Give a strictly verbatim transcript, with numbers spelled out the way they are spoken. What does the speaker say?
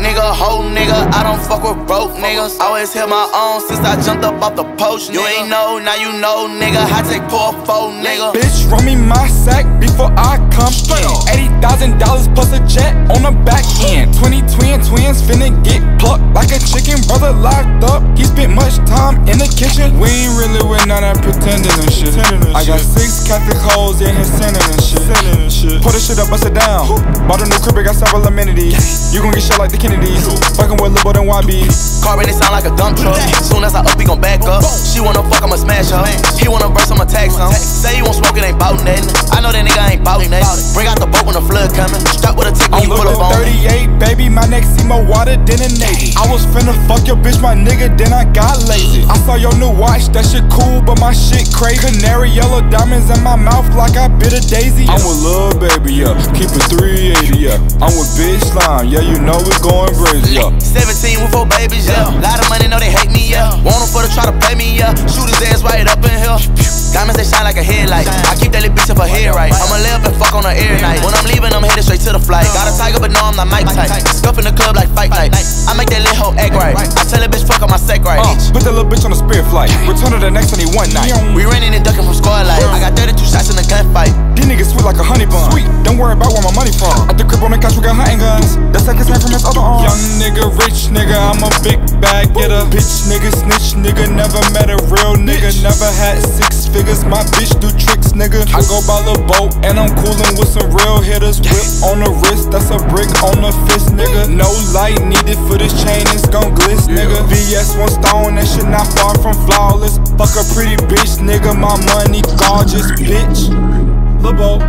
nigga, hoe nigga. I don't fuck with broke niggas. Always held my own since I jumped up off the poach. You ain't know, now you know, nigga. I take poor foe, nigga. Bitch, run me my sack before I come in. Eighty thousand dollars plus a jet on the back end. Twenty twin twins finna get plucked like a chicken. Brother locked up, he spent much time in the kitchen. We ain't really with none of that pretending and shit. I got six Catholic hoes in his sinning and shit. Put the shit up, bust it down. Bought a new crib, got several amenities. You gon' get shot like the Kennedys. Fucking with Lil Bo than Y B. Car really sound like a dump truck. Soon as I up, he gon' back up. She wanna fuck, I'ma smash her. He wanna burst, I'ma tax him. Say he won't smoke, it ain't bout nothing. I know that nigga ain't bout nothing. Bring out the boat when the flood coming. Strap with a tick when you pull up on me. thirty-eight, baby, my neck see more water than a Navy. I was finna fuck your bitch, my nigga, then I got lazy. I saw your new watch, that shit cool, but my shit crazy. Canary yellow diamonds in my mouth like I bit a daisy. I'm with Lil Baby, yeah, keep it three eighty, yeah. I'm with Big Slime, yeah, you know we going crazy, yeah. seventeen with four babies, yeah. Lot of money, know they hate me, yeah. Want them for to try to play me, yeah. Shoot his ass right up in here. Diamonds, they shine like a headlight. I keep that little bitch up her head right. I'ma lay up and fuck on her every night. When I'm leaving, I'm headed straight to the flight. Got a tiger, but no, I'm not Mike type. Scuff in the club like fight night. I make that little hoe act right. I tell that bitch fuck on my sack right. Uh, put that little bitch on a spirit flight. Return to the next only one night. We running and ducking from squad life. I got thirty-two shots in a gunfight. These niggas sweet like a honey bun. Sweet, don't worry about where my money from. At the crib on the couch, we got hunting guns. That's like his name from his other arm. Young nigga, rich nigga, I'm a big bag getter. Bitch nigga, snitch nigga, never met a real nigga. Never had six figures, my bitch do tricks nigga. I go by Lil Bo and I'm coolin' with some real hitters. Whip on the wrist, that's a brick on the fist nigga. No light needed for this chain, it's gon' glitz nigga. V S one stone, that shit not far from flawless. Fuck a pretty bitch nigga, my money gorgeous bitch. Lil Bo.